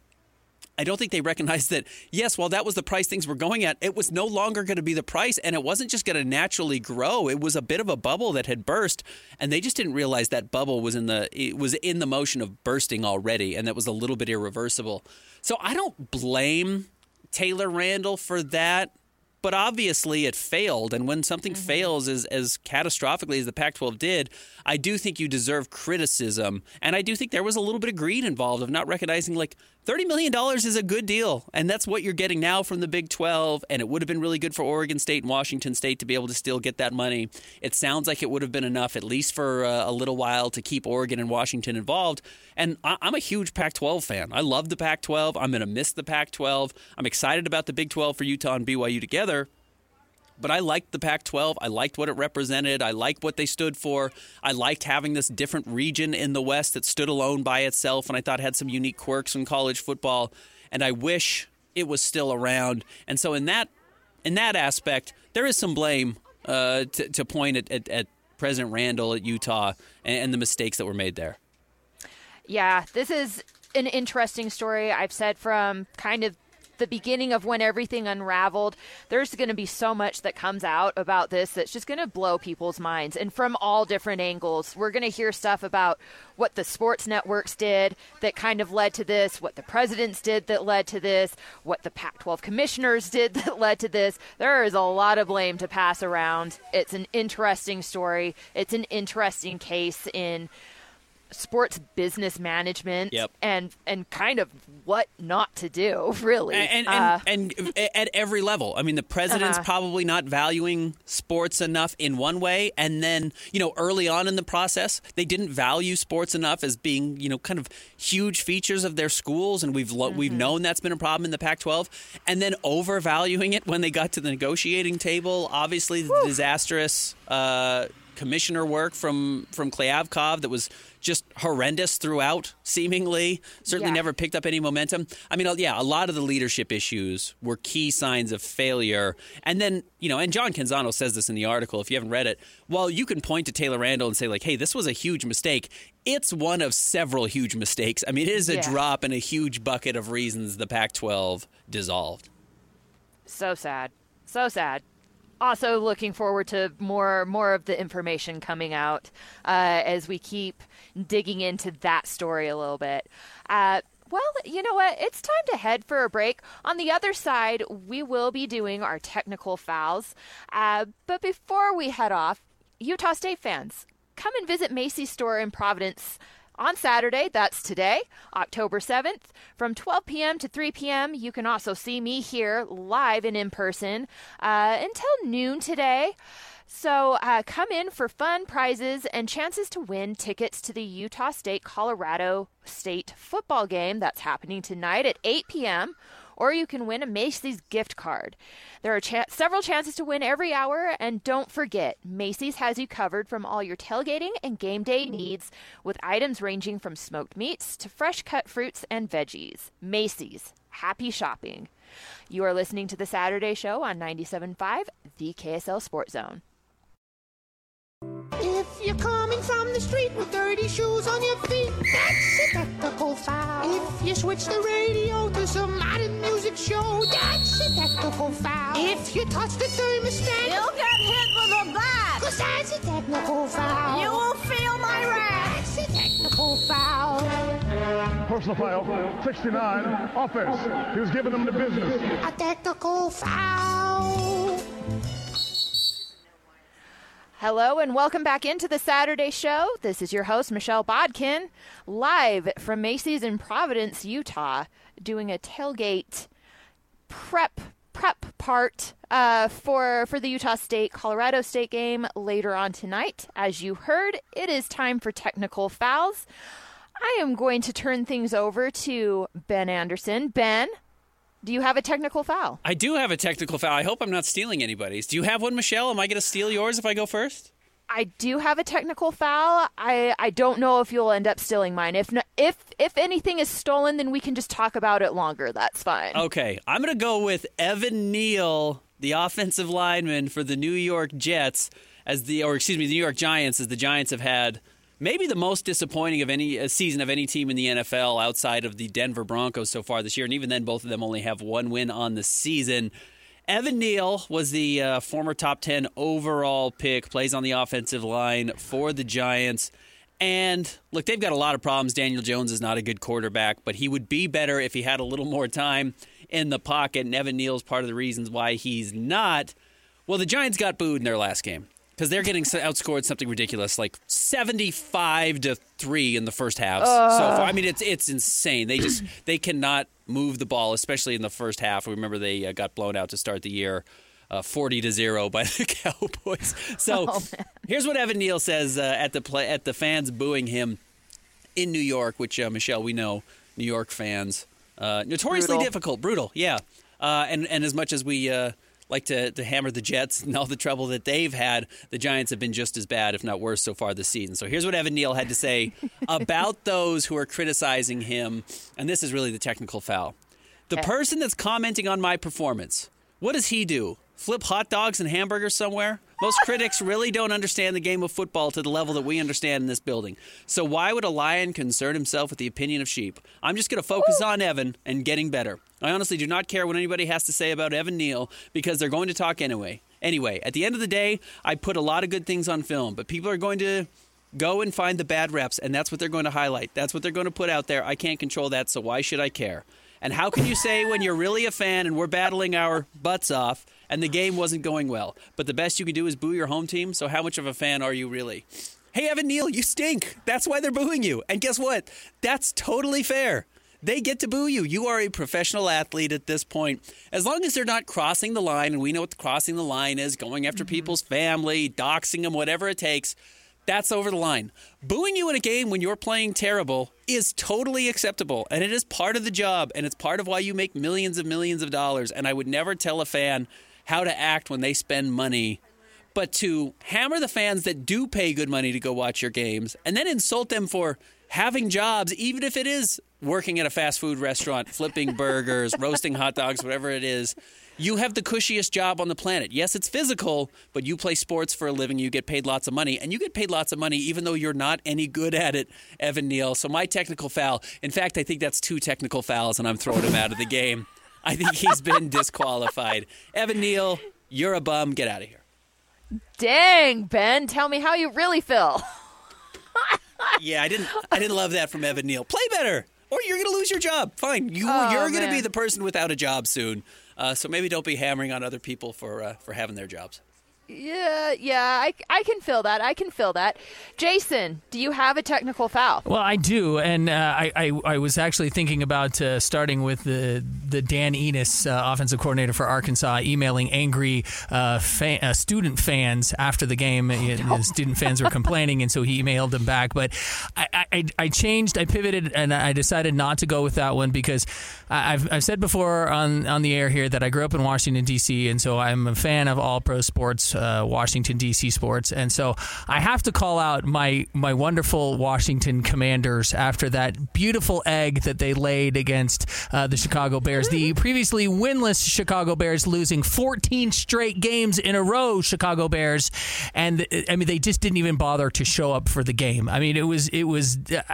I don't think they recognized that, yes, while that was the price things were going at, it was no longer going to be the price, and it wasn't just going to naturally grow. It was a bit of a bubble that had burst, and they just didn't realize that bubble was in the it was in the motion of bursting already, and that was a little bit irreversible. So I don't blame Taylor Randall for that, but obviously it failed, and when something mm-hmm. fails as, as catastrophically as the Pac twelve did, I do think you deserve criticism, and I do think there was a little bit of greed involved of not recognizing, like, thirty million dollars is a good deal, and that's what you're getting now from the Big twelve, and it would have been really good for Oregon State and Washington State to be able to still get that money. It sounds like it would have been enough, at least for uh, a little while, to keep Oregon and Washington involved. And I- I'm a huge Pac twelve fan. I love the Pac twelve. I'm going to miss the Pac twelve. I'm excited about the Big twelve for Utah and B Y U together. But I liked the Pac twelve. I liked what it represented. I liked what they stood for. I liked having this different region in the West that stood alone by itself, and I thought had some unique quirks in college football. And I wish it was still around. And so in that in that aspect, there is some blame uh, to, to point at, at, at President Randall at Utah and, and the mistakes that were made there. Yeah, this is an interesting story. I've said from kind of the beginning of when everything unraveled, there's going to be so much that comes out about this that's just going to blow people's minds, and from all different angles. We're going to hear stuff about what the sports networks did that kind of led to this, what the presidents did that led to this, what the Pac twelve commissioners did that led to this. There is a lot of blame to pass around. It's an interesting story. It's an interesting case in sports business management. Yep. and and kind of what not to do, really. And and, uh, and, and at every level. I mean, the president's Uh-huh. probably not valuing sports enough in one way, and then, you know, early on in the process, they didn't value sports enough as being, you know, kind of huge features of their schools, and we've lo- mm-hmm. we've known that's been a problem in the Pac twelve, and then overvaluing it when they got to the negotiating table. Obviously, the Whew. disastrous uh, commissioner work from, from Klyavkov that was just horrendous throughout, seemingly. Certainly Yeah. never picked up any momentum. I mean, yeah, a lot of the leadership issues were key signs of failure. And then, you know, and John Canzano says this in the article, if you haven't read it, while you can point to Taylor Randall and say, like, hey, this was a huge mistake, it's one of several huge mistakes. I mean, it is a Yeah. drop in a huge bucket of reasons the Pac twelve dissolved. So sad. So sad. Also looking forward to more more of the information coming out uh, as we keep digging into that story a little bit. Uh, well, you know what? It's time to head for a break. On the other side, we will be doing our technical fouls. Uh, but before we head off, Utah State fans, come and visit Macy's store in Providence on Saturday, that's today, October seventh, from twelve p.m. to three p.m. You can also see me here live and in person uh, until noon today. So uh, come in for fun prizes and chances to win tickets to the Utah State-Colorado State football game that's happening tonight at eight p.m., or you can win a Macy's gift card. There are cha- several chances to win every hour, and don't forget, Macy's has you covered from all your tailgating and game day needs with items ranging from smoked meats to fresh cut fruits and veggies. Macy's, happy shopping. You are listening to The Saturday Show on ninety-seven point five, the K S L Sports Zone. If you're coming from the street with dirty shoes on your feet, that's a technical foul. If you switch the radio to some modern music show, that's a technical foul. If you touch the thermostat, You'll get hit with a bat. cause that's a technical foul. You will feel my wrath. That's a technical foul. Personal foul, sixty-nine, offense. He was giving them the business. A technical foul. Hello and welcome back into the Saturday Show. This is your host, Michelle Bodkin, live from Macy's in Providence, Utah, doing a tailgate prep prep part uh, for, for the Utah State-Colorado State game later on tonight. As you heard, it is time for technical fouls. I am going to turn things over to Ben Anderson. Ben, do you have a technical foul? I do have a technical foul. I hope I'm not stealing anybody's. Do you have one, Michelle? Am I going to steal yours if I go first? I do have a technical foul. I, I don't know if you'll end up stealing mine. If no, if if anything is stolen, then we can just talk about it longer. That's fine. Okay, I'm going to go with Evan Neal, the offensive lineman for the New York Jets, as the or excuse me, the New York Giants, as the Giants have had maybe the most disappointing of any uh, season of any team in the N F L outside of the Denver Broncos so far this year, and even then, both of them only have one win on the season. Evan Neal was the uh, former top ten overall pick, plays on the offensive line for the Giants. And, look, they've got a lot of problems. Daniel Jones is not a good quarterback, but he would be better if he had a little more time in the pocket, and Evan Neal's part of the reasons why he's not. Well, the Giants got booed in their last game. Because they're getting outscored something ridiculous, like seventy-five to three in the first half. Uh. So far. I mean, it's it's insane. They just they cannot move the ball, especially in the first half. Remember, they uh, got blown out to start the year, uh, forty to zero by the Cowboys. So Oh, here's what Evan Neal says uh, at the play at the fans booing him in New York, which uh, Michelle, we know New York fans uh, notoriously Brutal. difficult, brutal, yeah. Uh, and and as much as we. Uh, like to, to hammer the Jets and all the trouble that they've had, the Giants have been just as bad, if not worse, so far this season. So here's what Evan Neal had to say about those who are criticizing him, and this is really the technical foul. The Okay. person that's commenting on my performance, what does he do? Flip hot dogs and hamburgers somewhere? Most critics really don't understand the game of football to the level that we understand in this building. So why would a lion concern himself with the opinion of sheep? I'm just going to focus on Evan and getting better. I honestly do not care what anybody has to say about Evan Neal because they're going to talk anyway. Anyway, at the end of the day, I put a lot of good things on film, but people are going to go and find the bad reps, and that's what they're going to highlight. That's what they're going to put out there. I can't control that, so why should I care? And how can you say when you're really a fan and we're battling our butts off and the game wasn't going well, but the best you can do is boo your home team? So how much of a fan are you really? Hey, Evan Neal, you stink. That's why they're booing you. And guess what? That's totally fair. They get to boo you. You are a professional athlete at this point. As long as they're not crossing the line, and we know what the crossing the line is, going after mm-hmm. people's family, doxing them, whatever it takes, that's over the line. Booing you in a game when you're playing terrible is totally acceptable, and it is part of the job, and it's part of why you make millions and millions of dollars, and I would never tell a fan how to act when they spend money. But to hammer the fans that do pay good money to go watch your games and then insult them for having jobs, even if it is working at a fast food restaurant, flipping burgers, roasting hot dogs, whatever it is, you have the cushiest job on the planet. Yes, it's physical, but you play sports for a living. You get paid lots of money, and you get paid lots of money even though you're not any good at it, Evan Neal. So my technical foul, in fact, I think that's two technical fouls, and I'm throwing him out of the game. I think he's been disqualified. Evan Neal, you're a bum. Get out of here. Dang, Ben, tell me how you really feel. Yeah, I didn't I didn't love that from Evan Neal. Play better, or you're going to lose your job. Fine, you, Oh, you're going to man. be the person without a job soon. Uh, so maybe don't be hammering on other people for uh, for having their jobs. Yeah, yeah, I, I can feel that. I can feel that. Jason, do you have a technical foul? Well, I do, and uh, I, I I was actually thinking about uh, starting with the the Dan Enos, uh, offensive coordinator for Arkansas, emailing angry uh, fan, uh, student fans after the game. The student fans were complaining, and so he emailed them back. But I, I, I changed, I pivoted, and I decided not to go with that one because I've I've said before on on the air here that I grew up in Washington D C, and so I'm a fan of all pro sports. Uh, Washington D C sports, and so I have to call out my my wonderful Washington Commanders after that beautiful egg that they laid against uh, the Chicago Bears, the previously winless Chicago Bears, losing fourteen straight games in a row. Chicago Bears, and I mean they just didn't even bother to show up for the game. I mean it was it was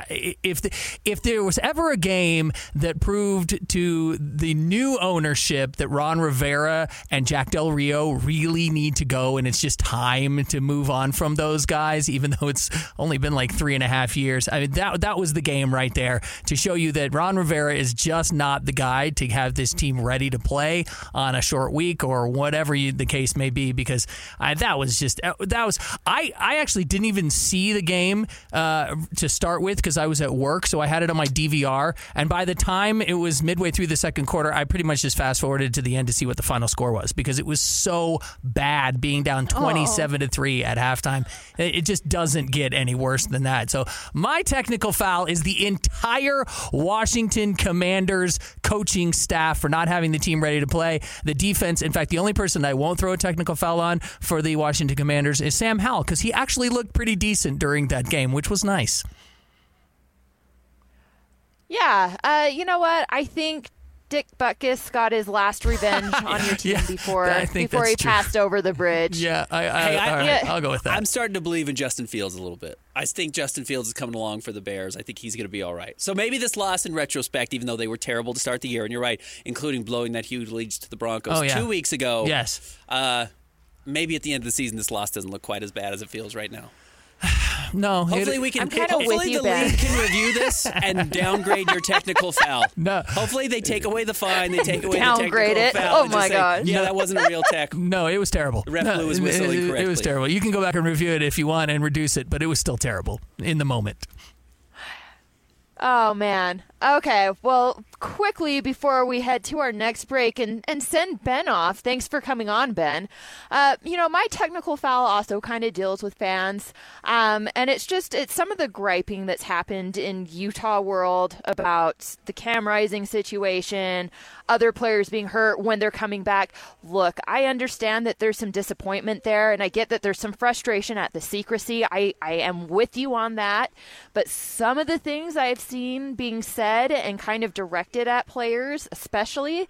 if the, if there was ever a game that proved to the new ownership that Ron Rivera and Jack Del Rio really need to go, and it's just time to move on from those guys, even though it's only been like three and a half years. I mean, that that was the game right there to show you that Ron Rivera is just not the guy to have this team ready to play on a short week or whatever you, the case may be, because I, that was just, that was, I, I actually didn't even see the game uh, to start with because I was at work, so I had it on my D V R, and by the time it was midway through the second quarter, I pretty much just fast forwarded to the end to see what the final score was because it was so bad being down twenty-seven to three at halftime. It just doesn't get any worse than that. So my technical foul is the entire Washington Commanders coaching staff for not having the team ready to play. The defense, in fact, the only person I won't throw a technical foul on for the Washington Commanders is Sam Howell because he actually looked pretty decent during that game, which was nice. Yeah, uh, you know what? I think Dick Butkus got his last revenge on your team Yeah, before I think before he that's true. passed over the bridge. Yeah, I, I, Hey, I- all right, yeah. I'll go with that. I'm starting to believe in Justin Fields a little bit. I think Justin Fields is coming along for the Bears. I think he's going to be all right. So maybe this loss in retrospect, even though they were terrible to start the year, and you're right, including blowing that huge lead to the Broncos Oh, yeah. two weeks ago. Yes. Uh, maybe at the end of the season, this loss doesn't look quite as bad as it feels right now. no. Hopefully it, we can. I'm kinda Hopefully with you, the Ben. league can review this and downgrade your technical foul. No. Hopefully they take away the fine. They take away Downgrade the it. technical foul. Oh and just my say, God. Yeah, that wasn't a real tech. No, it was terrible. The ref no, blew his it- whistling it, correctly. It was terrible. You can go back and review it if you want and reduce it, but it was still terrible in the moment. Oh, man. Okay, well, quickly before we head to our next break and, and send Ben off, thanks for coming on, Ben. Uh, you know, my technical foul also kind of deals with fans, um, and it's just, it's some of the griping that's happened in Utah world about the Cam Rising situation, other players being hurt when they're coming back. Look, I understand that there's some disappointment there, and I get that there's some frustration at the secrecy. I, I am with you on that, but some of the things I've seen being said and kind of directed at players, especially,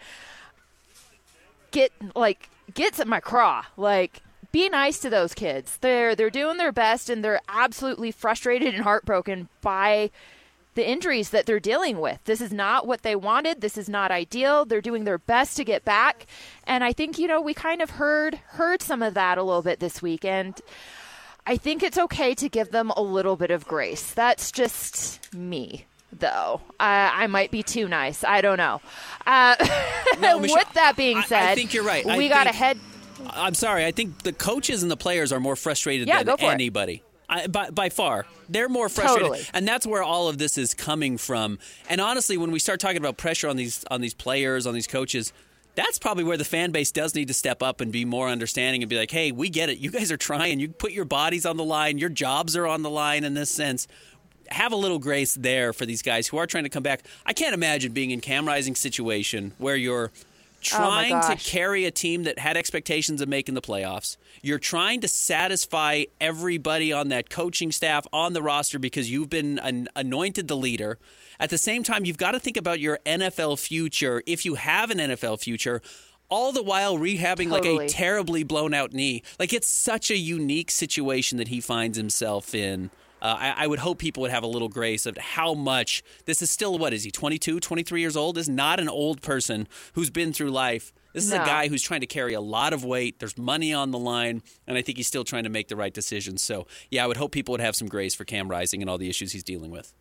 get like gets at my craw. Like, be nice to those kids. They're they're doing their best, and they're absolutely frustrated and heartbroken by the injuries that they're dealing with. This is not what they wanted. This is not ideal. They're doing their best to get back, and I think, you know, we kind of heard heard some of that a little bit this week, and I think it's okay to give them a little bit of grace. That's just me, though. Uh, I might be too nice. I don't know. Uh, No, Michelle, with that being said, I, I think you're right. I We got think- ahead. I'm sorry. I think the coaches and the players are more frustrated Yeah, than go for it. anybody. I, by, by far. They're more frustrated. Totally. And that's where all of this is coming from. And honestly, when we start talking about pressure on these on these players, on these coaches, that's probably where the fan base does need to step up and be more understanding and be like, hey, we get it. You guys are trying. You put your bodies on the line. Your jobs are on the line in this sense. Have a little grace there for these guys who are trying to come back. I can't imagine being in Cam Rising's situation where you're trying to gosh. carry a team that had expectations of making the playoffs. You're trying to satisfy everybody on that coaching staff, on the roster, because you've been an, anointed the leader. At the same time, you've got to think about your N F L future, if you have an N F L future, all the while rehabbing Totally. like a terribly blown out knee. Like, it's such a unique situation that he finds himself in. Uh, I, I would hope people would have a little grace of how much this is still, what is he, twenty-two, twenty-three years old? This is not an old person who's been through life. This is No. a guy who's trying to carry a lot of weight. There's money on the line, and I think he's still trying to make the right decisions. So, yeah, I would hope people would have some grace for Cam Rising and all the issues he's dealing with.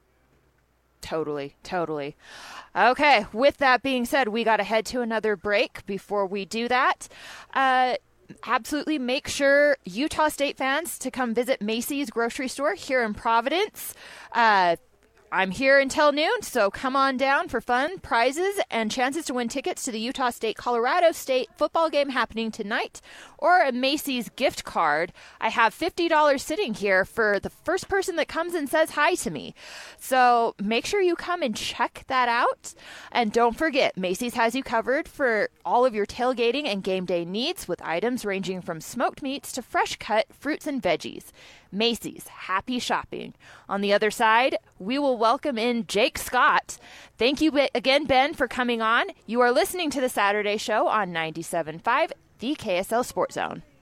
Totally, totally. Okay, with that being said, we got to head to another break. Before we do that, uh, absolutely make sure Utah State fans to come visit Macy's grocery store here in Providence. Uh, I'm here until noon, so come on down for fun, prizes, and chances to win tickets to the Utah State-Colorado State football game happening tonight, or a Macy's gift card. I have fifty dollars sitting here for the first person that comes and says hi to me. So make sure you come and check that out. And don't forget, Macy's has you covered for all of your tailgating and game day needs with items ranging from smoked meats to fresh-cut fruits and veggies. Macy's, happy shopping. On the other side, we will welcome in Jake Scott. Thank you be- again, Ben, for coming on. You are listening to the Saturday Show on ninety-seven point five, the K S L Sports Zone.